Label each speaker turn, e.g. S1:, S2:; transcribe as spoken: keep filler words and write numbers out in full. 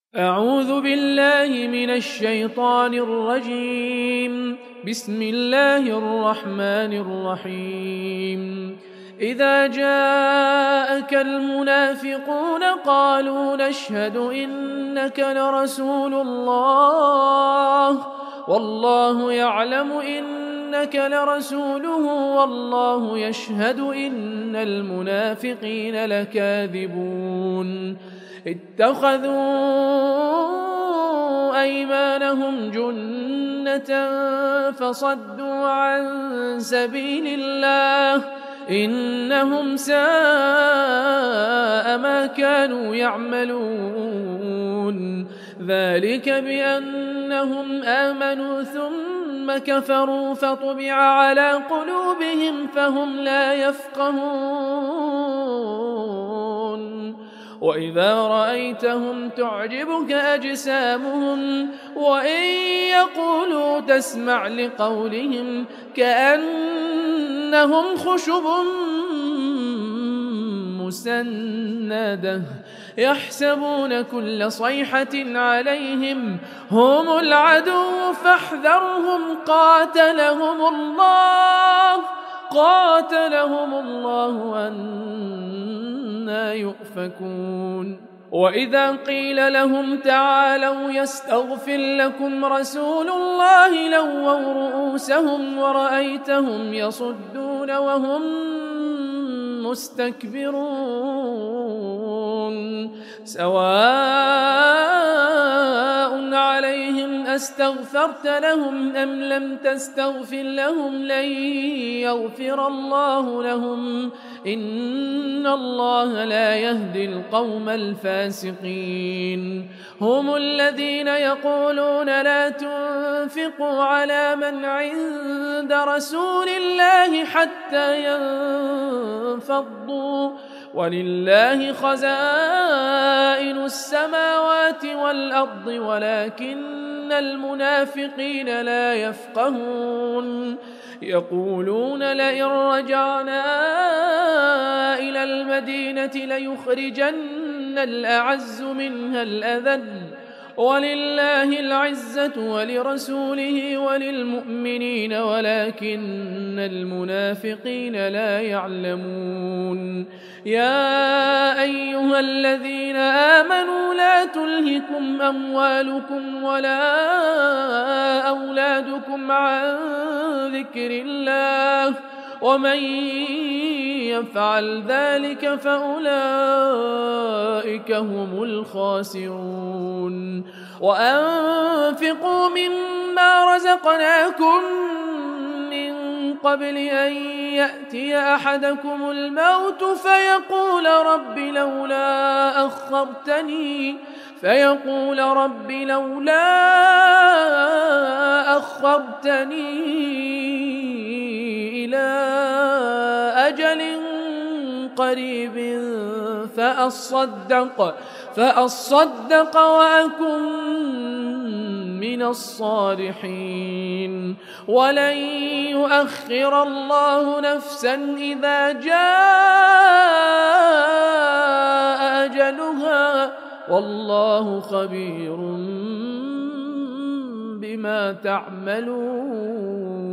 S1: أعوذ بالله من الشيطان الرجيم. بسم الله الرحمن الرحيم. إذا جاءك المنافقون قالوا نشهد إنك لرسول الله والله يعلم إنك لرسوله والله يشهد إن المنافقين لكاذبون. اتخذوا أيمانهم جنة فصدوا عن سبيل الله إنهم ساء ما كانوا يعملون. ذلك بأنهم آمنوا ثم كفروا فطبع على قلوبهم فهم لا يفقهون. وإذا رأيتهم تعجبك أجسامهم وإن يقولوا تسمع لقولهم كأنهم خشب مسندة يحسبون كل صيحة عليهم هم العدو فاحذرهم قاتلهم الله قاتلهم الله أنى يؤفكون. وإذا قيل لهم تعالوا يستغفر لكم رسول الله لووا رؤوسهم ورأيتهم يصدون وهم مستكبرون. سواء عليهم أستغفرت لهم أم لم تستغفر لهم لن يغفر الله لهم إن الله لا يهدي القوم الفاسقين. هم الذين يقولون لا تنفقوا على من عند رسول الله حتى ينفضوا ولله خزائن السماوات والأرض ولكن المنافقين لا يفقهون. يقولون لئن رجعنا إلى المدينة ليخرجن الأعز منها الأذل ولله العزة ولرسوله وللمؤمنين ولكن المنافقين لا يعلمون. يا أيها الذين آمنوا لا تلهكم أموالكم ولا أولادكم عن ذكر الله ومن يفعل ذلك فأولئك هم الخاسرون. وأنفقوا مما رزقناكم من قبل أن يأتي أحدكم الموت فيقول رب لولا أخرتني فيقول رب لولا أخرتني إلى أجل قريب فأصدق فأصدق وأكن من الصالحين ولن يؤخر الله نفسا إذا جاء أجلها والله خبير بما تعملون.